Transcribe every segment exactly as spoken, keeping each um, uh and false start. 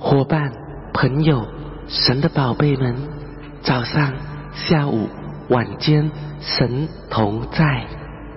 伙伴、朋友、神的宝贝们，早上、下午、晚间，神同在。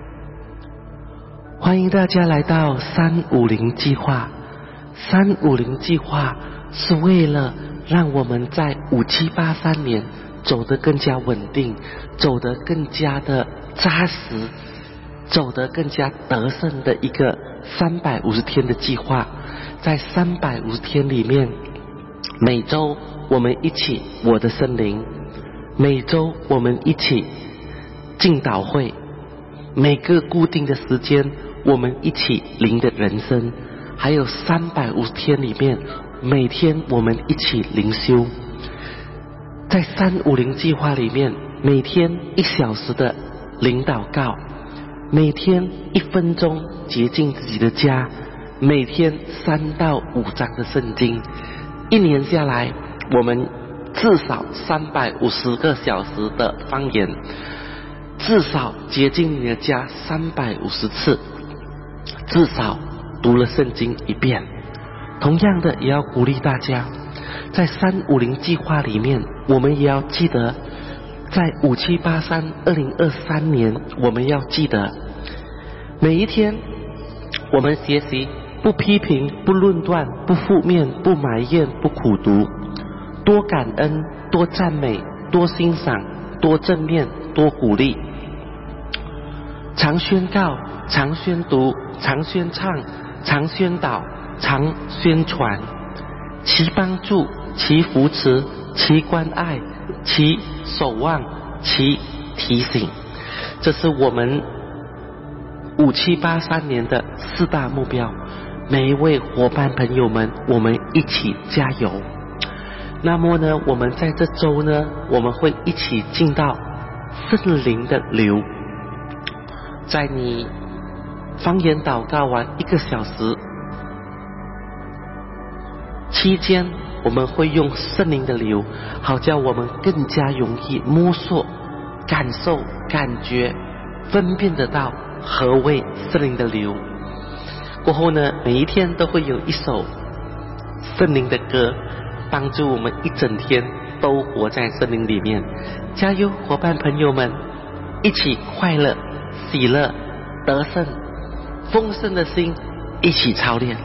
欢迎大家来到三五零计划。三五零计划是为了让我们在五七八三年走得更加稳定，走得更加的扎实，走得更加得胜的一个三百五十天的计划。在三百五十天里面，每周我们一起我的圣灵，每周我们一起敬祷会，每个固定的时间我们一起灵的人生，还有三百五十天里面每天我们一起灵修。在三五零计划里面，每天一小时的灵祷告，每天一分钟洁净自己的家，每天三到五章的圣经，一年下来我们至少三百五十个小时的方言，至少洁净你的家三百五十次，至少读了圣经一遍。同样的，也要鼓励大家，在三五零计划里面，我们也要记得，在五七八三二零二三年，我们要记得每一天我们学习不批评、不论断、不负面、不埋怨、不苦读，多感恩、多赞美、多欣赏、多正面、多鼓励，常宣告、常宣读、常宣唱、常宣导、常宣传，其帮助、其扶持、其关爱、其守望、其提醒。这是我们五七八三年的四大目标。每一位伙伴朋友们，我们一起加油。那么呢，我们在这周呢，我们会一起进到圣灵的流。在你方言祷告完一个小时期间，我们会用圣灵的流，好叫我们更加容易摸索、感受、感觉、分辨得到何谓圣灵的流。过后呢，每一天都会有一首圣灵的歌，帮助我们一整天都活在圣灵里面。加油，伙伴朋友们，一起快乐、喜乐、得胜、丰盛的心，一起操练。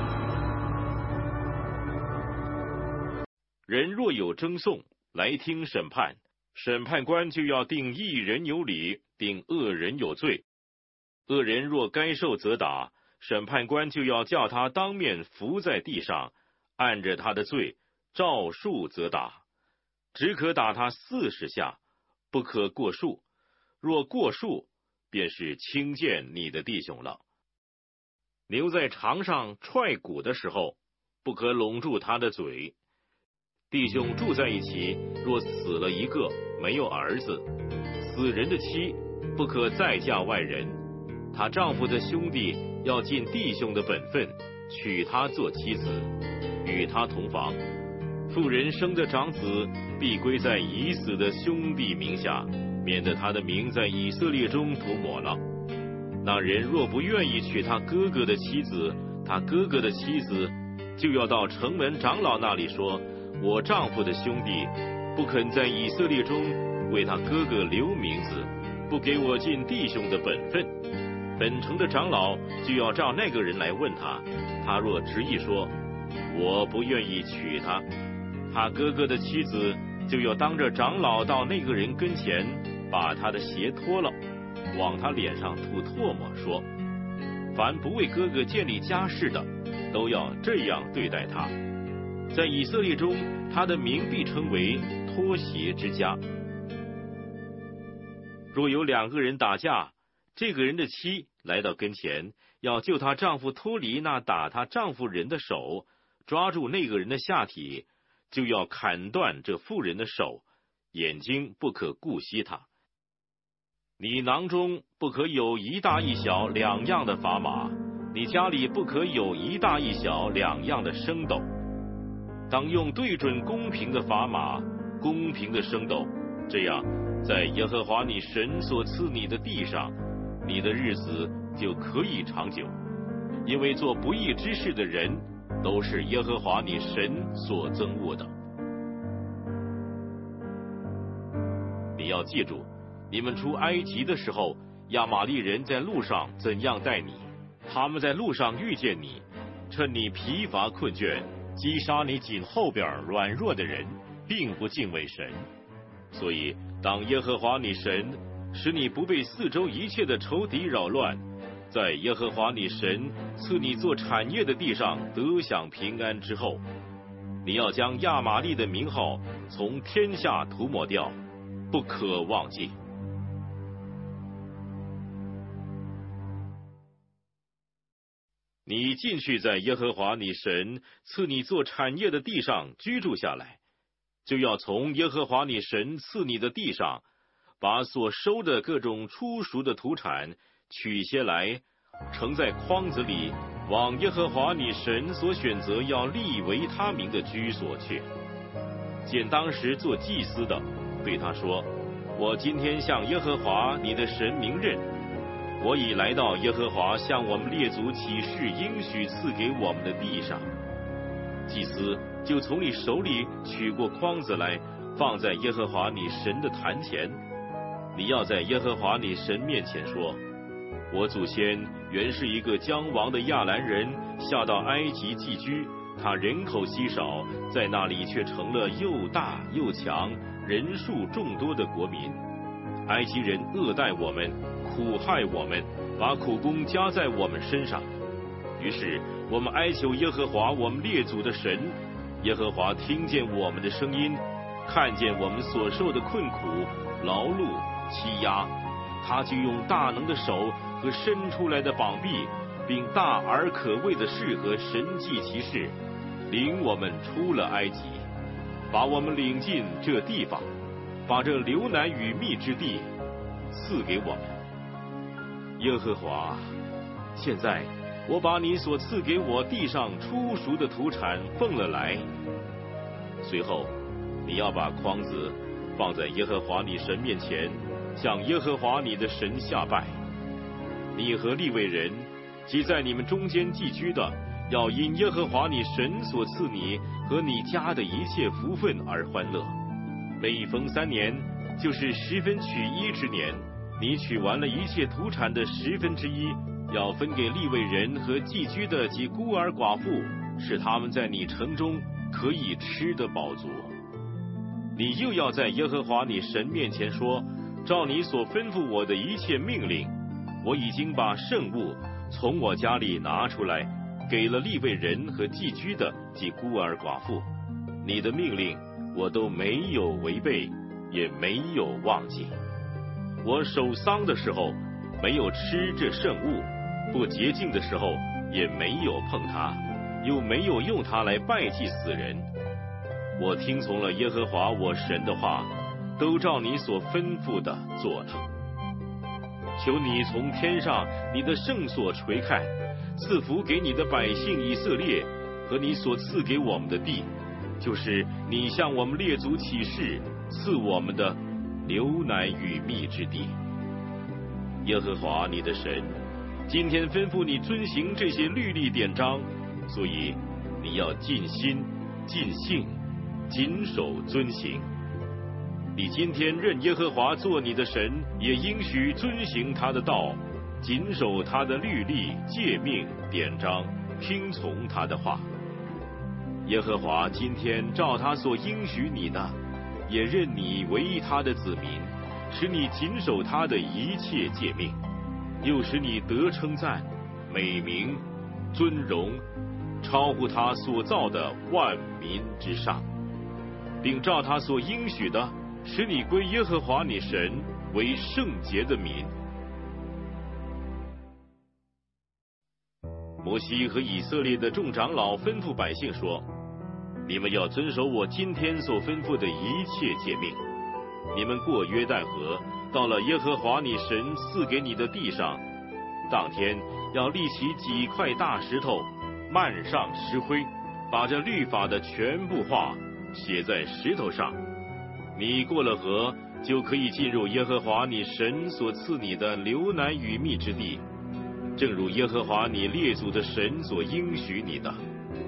人若有争讼，来听审判，审判官就要定义人有理，定恶人有罪。恶人若该受责打，审判官就要叫他当面伏在地上，按着他的罪照数责打，只可打他四十下，不可过数。若过数，便是轻贱你的弟兄了。牛在场上踹鼓的时候，不可拢住他的嘴。弟兄住在一起，若死了一个，没有儿子，死人的妻不可再嫁外人，她丈夫的兄弟要尽弟兄的本分，娶她做妻子，与她同房。妇人生的长子必归在已死的兄弟名下，免得他的名在以色列中涂抹了。那人若不愿意娶他哥哥的妻子，他哥哥的妻子就要到城门长老那里说，我丈夫的兄弟不肯在以色列中为他哥哥留名字，不给我尽弟兄的本分。本城的长老就要照那个人来问他，他若执意说我不愿意娶他，他哥哥的妻子就要当着长老到那个人跟前，把他的鞋脱了，往他脸上吐唾沫，说，凡不为哥哥建立家室的，都要这样对待他。在以色列中，他的名必称为脱鞋之家。若有两个人打架，这个人的妻来到跟前，要救她丈夫脱离那打她丈夫人的手，抓住那个人的下体，就要砍断这妇人的手，眼睛不可顾惜他。你囊中不可有一大一小两样的砝码，你家里不可有一大一小两样的升斗，当用对准公平的砝码，公平的升斗，这样在耶和华你神所赐你的地上，你的日子就可以长久。因为做不义之事的人都是耶和华你神所憎恶的。你要记住，你们出埃及的时候，亚玛力人在路上怎样待你，他们在路上遇见你，趁你疲乏困倦，击杀你颈后边软弱的人，并不敬畏神。所以当耶和华你神使你不被四周一切的仇敌扰乱，在耶和华你神赐你做产业的地上得享平安之后，你要将亚玛力的名号从天下涂抹掉，不可忘记。你进去在耶和华你神赐你做产业的地上居住下来，就要从耶和华你神赐你的地上，把所收的各种初熟的土产取些来，盛在筐子里，往耶和华你神所选择要立为他名的居所去。见当时做祭司的对他说：我今天向耶和华你的神明认，我已来到耶和华向我们列祖起誓应许赐给我们的地上。祭司就从你手里取过筐子来，放在耶和华你神的坛前。你要在耶和华你神面前说：我祖先原是一个将亡的亚兰人，下到埃及寄居，他人口稀少，在那里却成了又大又强，人数众多的国民。埃及人恶待我们，苦害我们，把苦工加在我们身上。于是我们哀求耶和华我们列祖的神，耶和华听见我们的声音，看见我们所受的困苦、劳碌、欺压，他就用大能的手和伸出来的膀臂，并大而可畏的事和神迹奇事，领我们出了埃及，把我们领进这地方，把这流奶与蜜之地赐给我们。耶和华，现在我把你所赐给我地上初熟的土产奉了来。随后你要把筐子放在耶和华你神面前，向耶和华你的神下拜。你和利未人及在你们中间寄居的，要因耶和华你神所赐你和你家的一切福分而欢乐。每逢三年，就是十分取一之年，你取完了一切土产的十分之一，要分给利未人和寄居的及孤儿寡妇，使他们在你城中可以吃得饱足。你又要在耶和华你神面前说：照你所吩咐我的一切命令，我已经把圣物从我家里拿出来，给了利未人和寄居的及孤儿寡妇。你的命令我都没有违背，也没有忘记。我守丧的时候没有吃这圣物，不洁净的时候也没有碰它，又没有用它来拜祭死人。我听从了耶和华我神的话，都照你所吩咐的做了。求你从天上你的圣所垂看，赐福给你的百姓以色列和你所赐给我们的地，就是你向我们列祖起誓赐我们的流奶与蜜之地。耶和华你的神今天吩咐你遵行这些律例典章，所以你要尽心尽性谨守遵行。你今天认耶和华做你的神，也应许遵行他的道，谨守他的律例诫命典章，听从他的话。耶和华今天照他所应许你的，也认你为他的子民，使你谨守他的一切诫命，又使你得称赞、美名、尊荣，超乎他所造的万民之上，并照他所应许的，使你归耶和华你神为圣洁的民。摩西和以色列的众长老吩咐百姓说：你们要遵守我今天所吩咐的一切诫命。你们过约旦河，到了耶和华你神赐给你的地上，当天要立起几块大石头，漫上石灰，把这律法的全部话写在石头上。你过了河，就可以进入耶和华你神所赐你的流奶与蜜之地，正如耶和华你列祖的神所应许你的。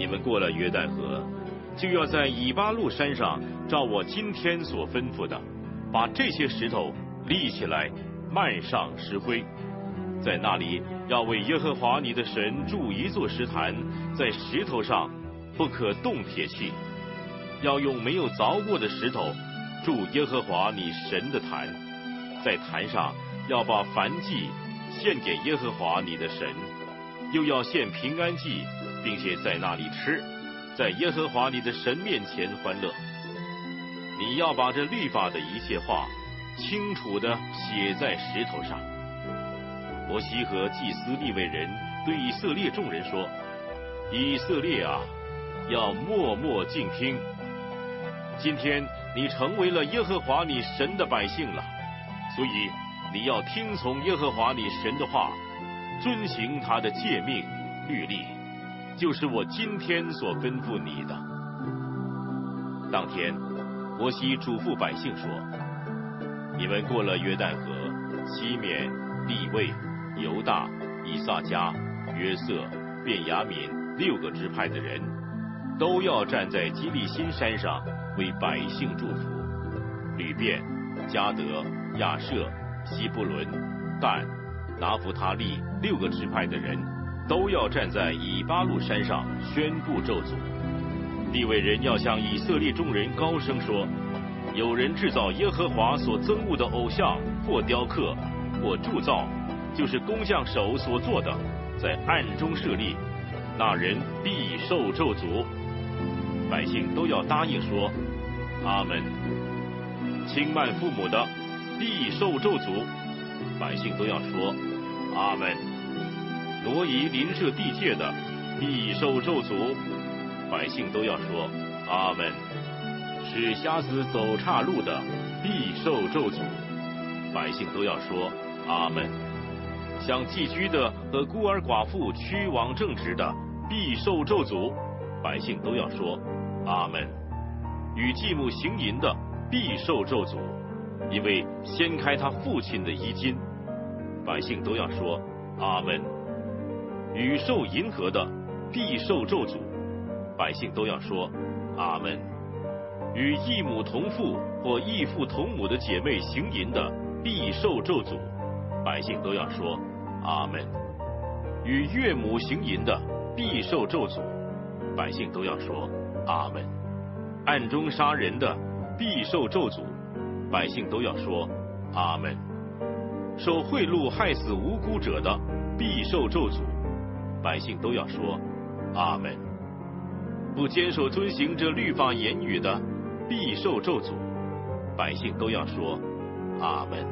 你们过了约旦河，就要在以巴路山上照我今天所吩咐的，把这些石头立起来，漫上石灰。在那里要为耶和华你的神筑一座石坛，在石头上不可动铁器，要用没有凿过的石头筑耶和华你神的坛。在坛上要把燔祭献给耶和华你的神，又要献平安祭，并且在那里吃，在耶和华你的神面前欢乐。你要把这律法的一切话清楚地写在石头上。摩西和祭司利未人对以色列众人说：以色列啊，要默默静听。今天你成为了耶和华你神的百姓了，所以你要听从耶和华你神的话，遵行他的诫命律例，就是我今天所吩咐你的。当天摩西嘱咐百姓说：你们过了约旦河，西缅、利未、犹大、以萨迦、约瑟、便雅悯六个支派的人，都要站在基利心山上为百姓祝福。吕遍、迦得、亚设、西布伦、但、拿弗他利六个支派的人，都要站在以巴路山上宣布咒诅。利未人要向以色列众人高声说：有人制造耶和华所憎恶的偶像，或雕刻，或铸造，就是工匠手所做的，在暗中设立，那人必受咒诅。百姓都要答应说：阿们。轻慢父母的必受咒诅。百姓都要说：阿们。挪移邻舍地界的必受咒诅。百姓都要说：阿们。使瞎子走岔路的必受咒诅。百姓都要说：阿们。向寄居的和孤儿寡妇屈枉正直的必受咒诅。百姓都要说：阿们。与继母行淫的必受咒诅，因为掀开他父亲的衣襟。百姓都要说：阿们。与受银河的必受咒诅。百姓都要说：阿们。与异母同父或异父同母的姐妹行淫的必受咒诅。百姓都要说：阿们。与岳母行淫的必受咒诅。百姓都要说：阿们。暗中杀人的必受咒诅。百姓都要说：阿们。受贿赂害死无辜者的必受咒诅。百姓都要说：阿们。不坚守遵行这律法言语的必受咒诅。百姓都要说：阿们。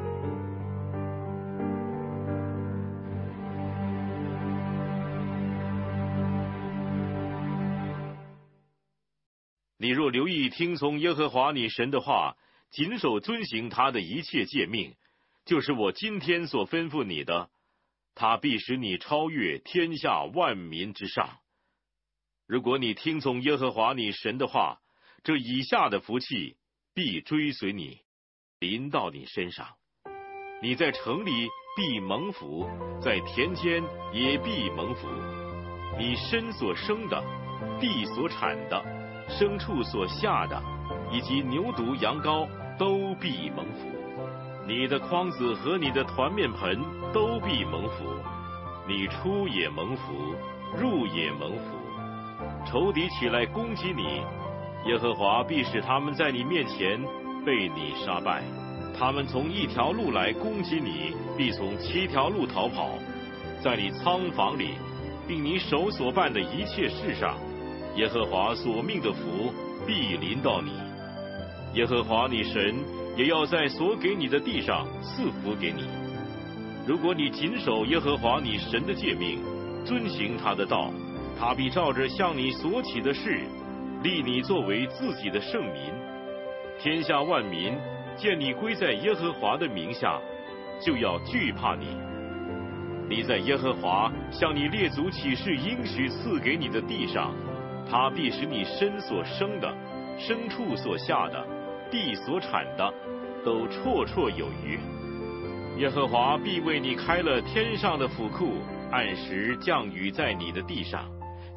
你若留意听从耶和华你神的话，谨守遵行他的一切诫命，就是我今天所吩咐你的，他必使你超越天下万民之上。如果你听从耶和华你神的话，这以下的福气必追随你，临到你身上。你在城里必蒙福，在田间也必蒙福。你身所生的，地所产的，牲畜所下的，以及牛犊羊羔都必蒙福。你的筐子和你的团面盆都必蒙福。你出也蒙福，入也蒙福。仇敌起来攻击你，耶和华必使他们在你面前被你杀败。他们从一条路来攻击你，必从七条路逃跑。在你仓房里，并你手所办的一切事上，耶和华所命的福必临到你。耶和华你神也要在所给你的地上赐福给你。如果你谨守耶和华你神的诫命，遵行他的道，他必照着向你所起的事，立你作为自己的圣民。天下万民见你归在耶和华的名下，就要惧怕你。你在耶和华向你列祖起誓应许赐给你的地上，他必使你身所生的、牲畜所下的、地所产的，都绰绰有余。耶和华必为你开了天上的府库，按时降雨在你的地上，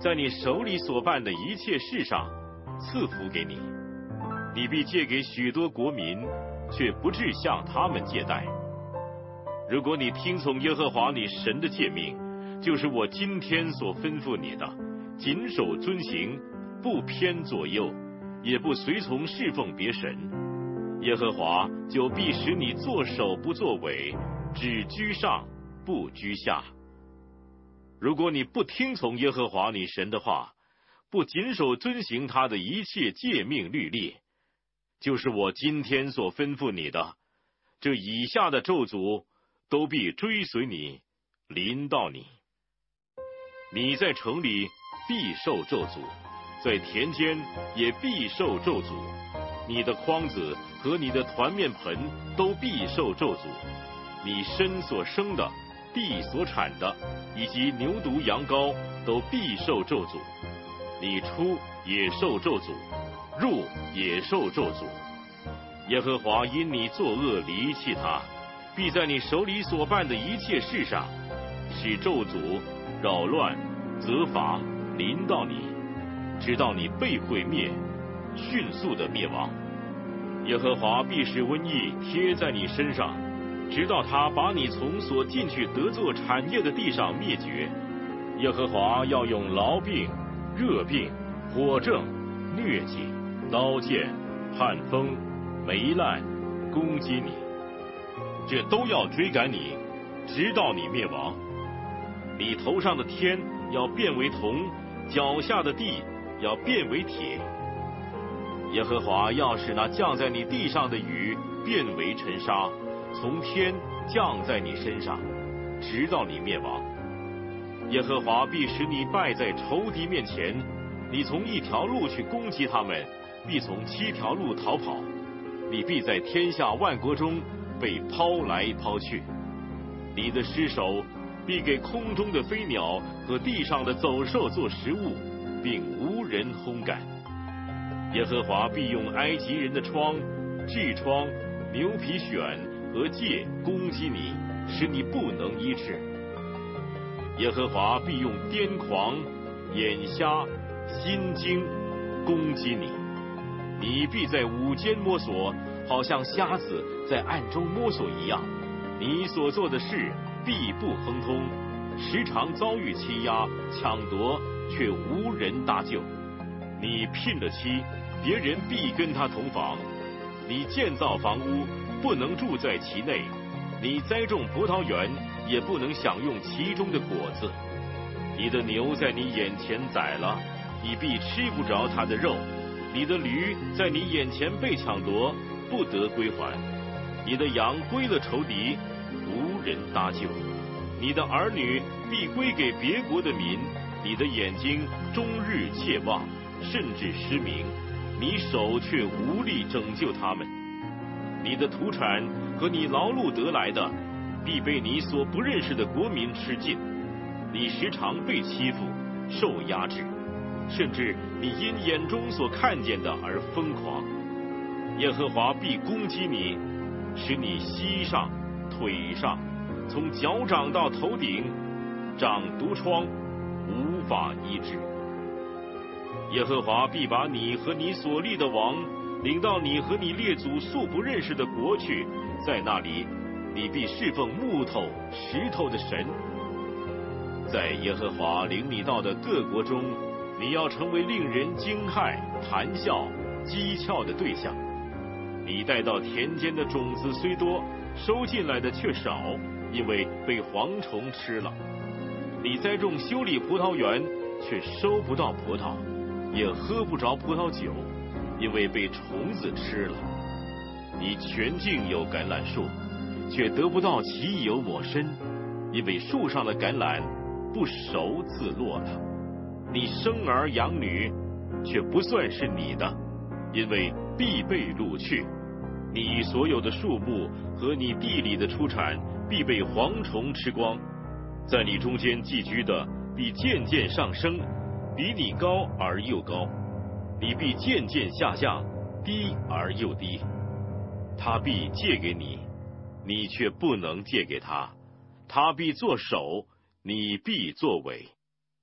在你手里所办的一切事上赐福给你。你必借给许多国民，却不致向他们借贷。如果你听从耶和华你神的诫命，就是我今天所吩咐你的，谨守遵行，不偏左右，也不随从侍奉别神，耶和华就必使你作首不作尾，只居上不居下。如果你不听从耶和华你神的话，不谨守遵行他的一切诫命律例，就是我今天所吩咐你的，这以下的咒诅都必追随你，临到你。你在城里必受咒诅，在田间也必受咒诅。你的筐子和你的团面盆都必受咒诅。你身所生的，地所产的，以及牛犊羊羔都必受咒诅。你出也受咒诅，入也受咒诅。耶和华因你作恶离弃他，必在你手里所办的一切事上，使咒诅、扰乱、责罚临到你，直到你被毁灭，迅速的灭亡。耶和华必使瘟疫贴在你身上，直到他把你从所进去得作产业的地上灭绝。耶和华要用痨病、热病、火症、疟疾、刀剑、旱风、霉烂攻击你，这都要追赶你，直到你灭亡。你头上的天要变为铜，脚下的地要变为铁。耶和华要使那降在你地上的雨变为尘沙，从天降在你身上，直到你灭亡。耶和华必使你败在仇敌面前，你从一条路去攻击他们，必从七条路逃跑。你必在天下万国中被抛来抛去。你的尸首必给空中的飞鸟和地上的走兽做食物，并无人烘干。耶和华必用埃及人的疮、痔疮、牛皮癣和疥攻击你，使你不能医治。耶和华必用癫狂、眼瞎、心惊攻击你，你必在午间摸索，好像瞎子在暗中摸索一样。你所做的事必不亨通，时常遭遇欺压、抢夺，却无人搭救。你聘了妻，别人必跟他同房；你建造房屋，不能住在其内；你栽种葡萄园，也不能享用其中的果子。你的牛在你眼前宰了，你必吃不着它的肉；你的驴在你眼前被抢夺，不得归还；你的羊归了仇敌，无人搭救；你的儿女必归给别国的民；你的眼睛终日切望，甚至失明，你手却无力拯救他们。你的土产和你劳碌得来的，必被你所不认识的国民吃尽。你时常被欺负，受压制，甚至你因眼中所看见的而疯狂。耶和华必攻击你，使你膝上、腿上，从脚掌到头顶长毒疮，无法医治。耶和华必把你和你所立的王领到你和你列祖素不认识的国去，在那里你必侍奉木头、石头的神。在耶和华领你到的各国中，你要成为令人惊骇、谈笑、讥诮的对象。你带到田间的种子虽多，收进来的却少，因为被蝗虫吃了。你栽种修理葡萄园，却收不到葡萄，也喝不着葡萄酒，因为被虫子吃了。你全境有橄榄树，却得不到其油抹身，因为树上的橄榄不熟自落了。你生儿养女，却不算是你的，因为必被掳去。你所有的树木和你地里的出产必被蝗虫吃光。在你中间寄居的必渐渐上升，比你高而又高；你必渐渐下降，低而又低。他必借给你，你却不能借给他；他必作首，你必作尾。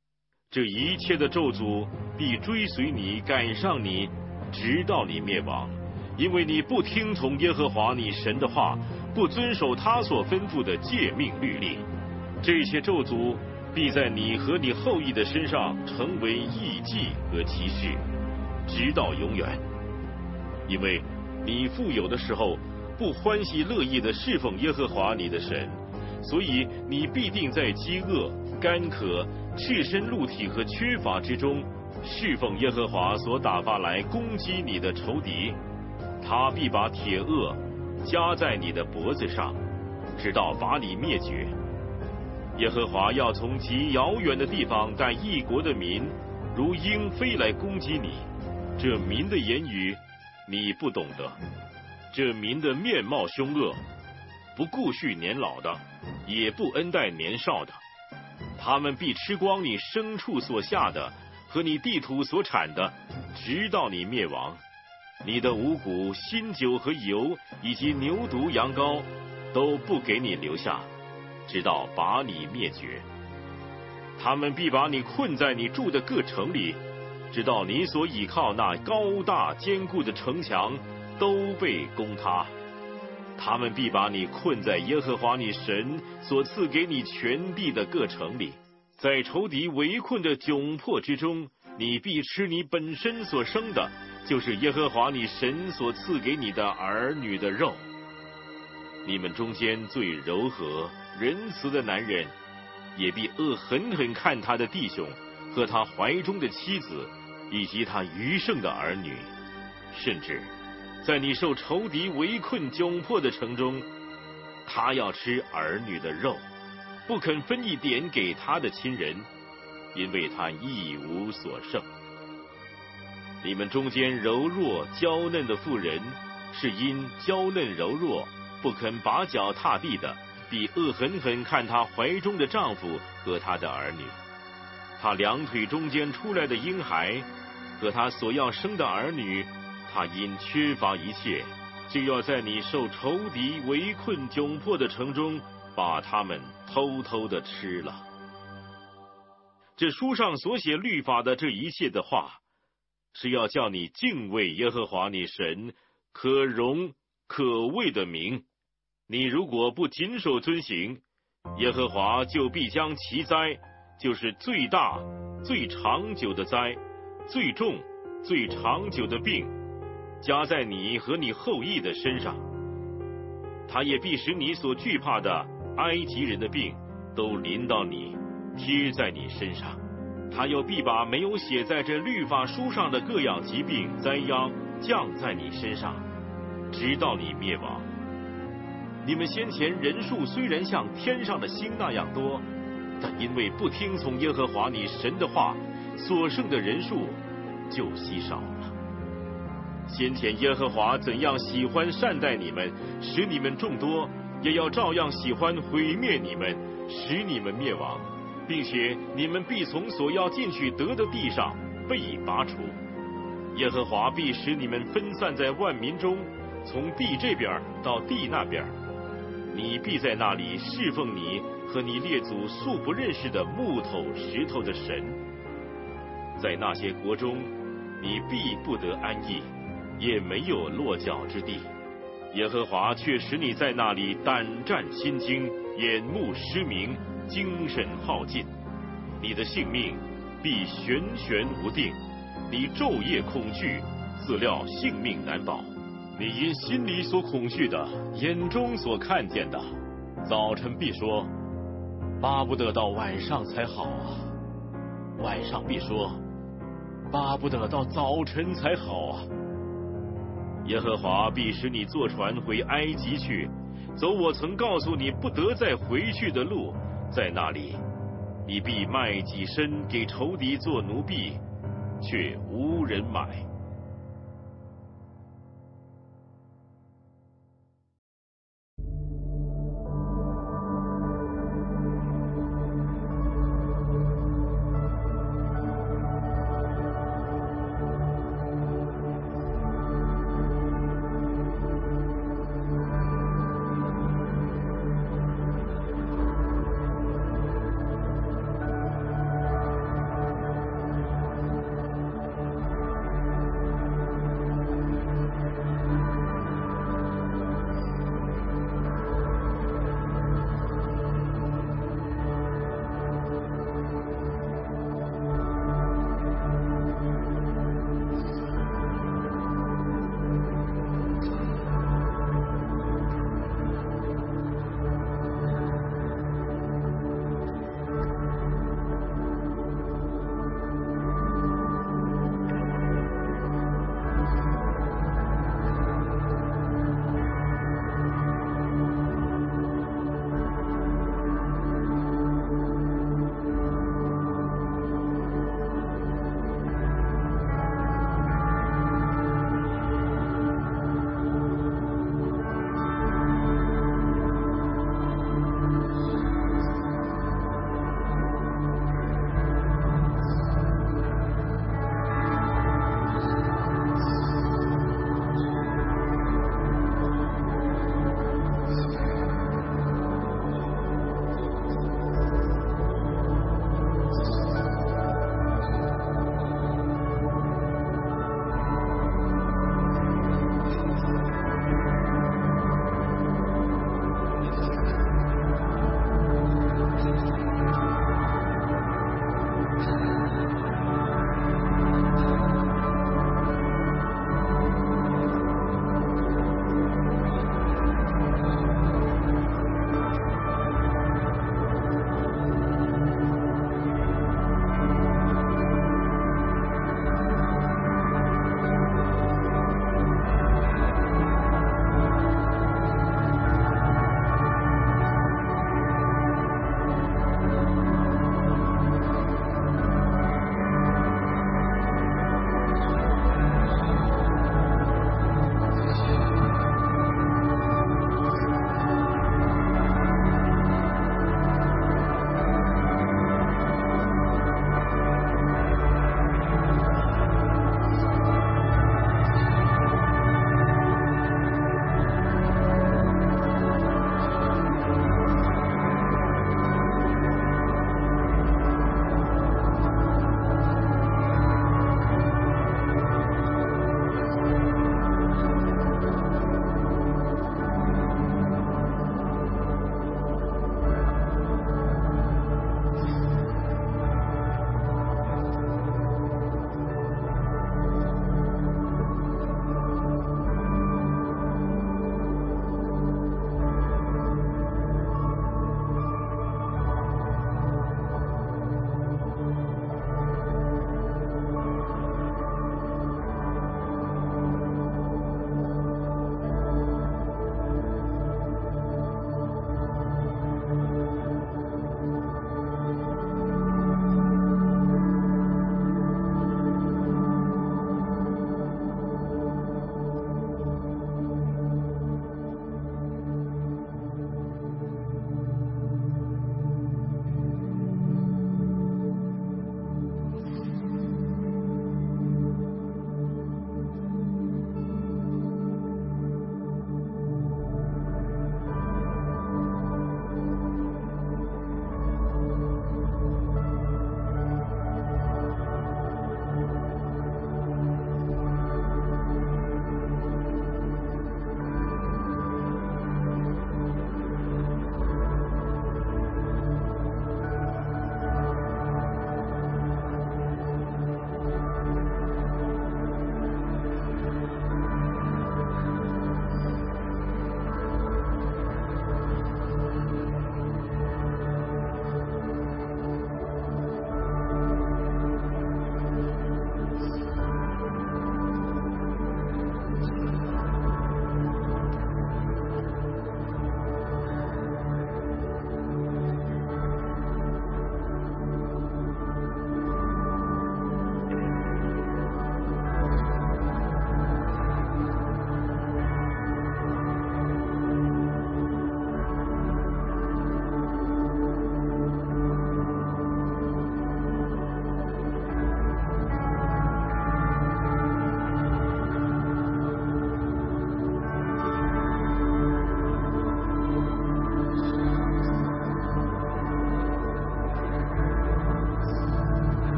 这一切的咒诅必追随你，赶上你，直到你灭亡，因为你不听从耶和华你神的话，不遵守他所吩咐的诫命律例。这些咒诅必在你和你后裔的身上成为异迹和奇事，直到永远。因为你富有的时候不欢喜乐意的侍奉耶和华你的神，所以你必定在饥饿、干渴、赤身露体和缺乏之中侍奉耶和华所打发来攻击你的仇敌。他必把铁轭加在你的脖子上，直到把你灭绝。耶和华要从极遥远的地方带异国的民，如鹰飞来攻击你。这民的言语你不懂得，这民的面貌凶恶，不顾恤年老的，也不恩待年少的。他们必吃光你牲畜所下的和你地土所产的，直到你灭亡。你的五谷、新酒和油，以及牛犊、羊羔，都不给你留下，直到把你灭绝。他们必把你困在你住的各城里，直到你所倚靠那高大坚固的城墙都被攻塌。他们必把你困在耶和华你神所赐给你全地的各城里，在仇敌围困的窘迫之中，你必吃你本身所生的，就是耶和华你神所赐给你的儿女的肉。你们中间最柔和仁慈的男人，也必恶狠狠看他的弟兄和他怀中的妻子，以及他余剩的儿女，甚至在你受仇敌围困窘迫的城中，他要吃儿女的肉，不肯分一点给他的亲人，因为他一无所剩。你们中间柔弱娇嫩的妇人，是因娇嫩柔弱不肯把脚踏地的，必恶狠狠看她怀中的丈夫和她的儿女。她两腿中间出来的婴孩和她所要生的儿女，她因缺乏一切，就要在你受仇敌围困窘迫的城中，把他们偷偷的吃了。这书上所写律法的这一切的话，是要叫你敬畏耶和华你神可荣可畏的名。你如果不谨守遵行，耶和华就必将其灾，就是最大最长久的灾，最重最长久的病，加在你和你后裔的身上。他也必使你所惧怕的埃及人的病都临到你，贴在你身上。他又必把没有写在这律法书上的各样疾病灾殃降在你身上，直到你灭亡。你们先前人数虽然像天上的星那样多，但因为不听从耶和华你神的话，所剩的人数就稀少了。先前耶和华怎样喜欢善待你们，使你们众多，也要照样喜欢毁灭你们，使你们灭亡，并且你们必从所要进去得的地上被拔除。耶和华必使你们分散在万民中，从地这边到地那边，你必在那里侍奉你和你列祖素不认识的木头石头的神。在那些国中，你必不得安逸，也没有落脚之地。耶和华却使你在那里胆战心惊，眼目失明，精神耗尽。你的性命必悬悬无定，你昼夜恐惧，自料性命难保。你因心里所恐惧的，眼中所看见的，早晨必说，巴不得到晚上才好啊；晚上必说，巴不得到早晨才好啊。耶和华必使你坐船回埃及去，走我曾告诉你不得再回去的路，在那里你必卖己身给仇敌做奴婢，却无人买。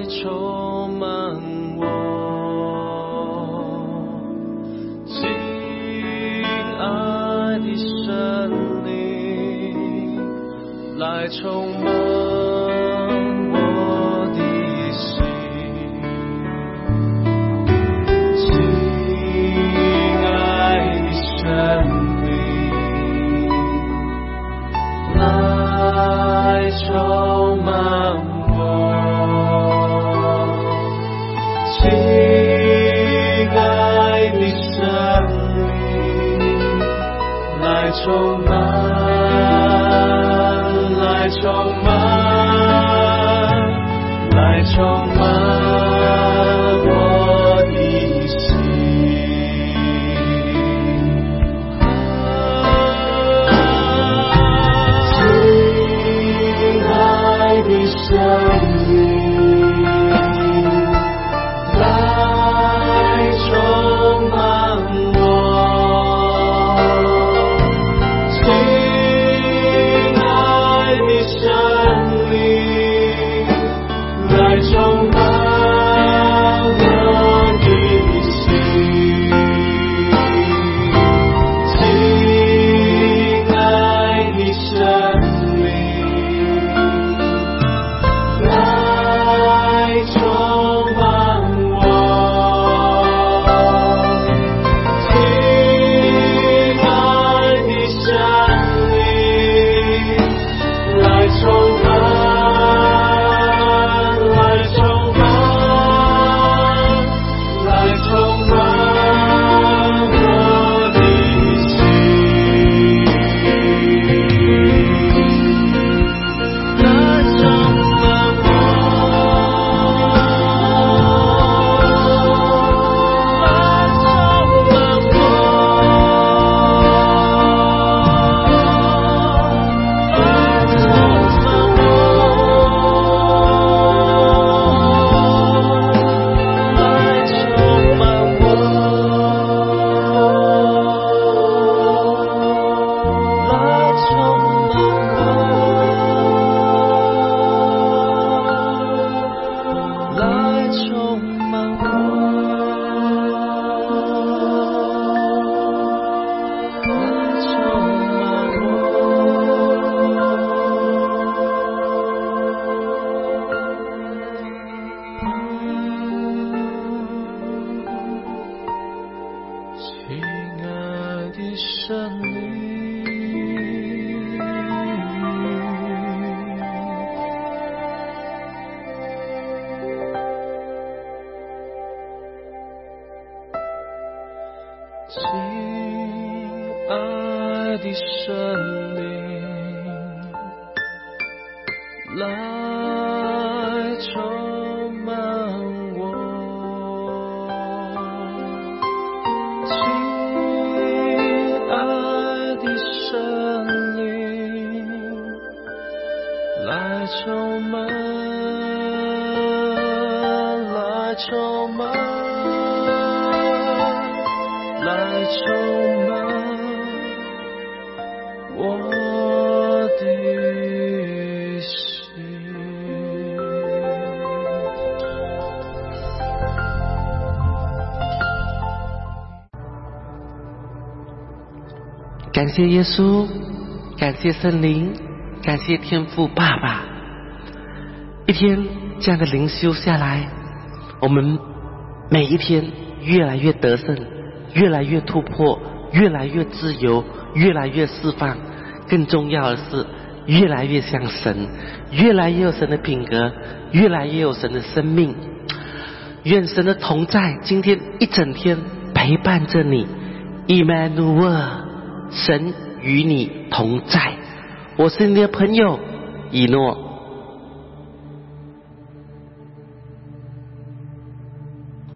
充满我，亲爱的神灵，来充满我的心，亲爱的神灵，来充满我，亲爱的神灵，来充满，来充满，来充满我的心。亲爱的神灵，来充满我，亲爱的神灵，来充满我的心，亲爱的神灵，来充满我，亲爱的神灵，来充满，来充满，来充满我的心，来充满我，来充满亲爱的神灵，亲爱的神灵，来充满我，亲爱的神灵，来充满，来充满，来充满我的心。 感谢耶稣，感谢圣灵，感谢天父爸爸。一天这样的灵修下来，我们每一天越来越得胜，越来越突破，越来越自由，越来越释放。更重要的是，越来越像神，越来越有神的品格，越来越有神的生命。愿神的同在今天一整天陪伴着你。以曼努尔，神与你同在。我是你的朋友以诺。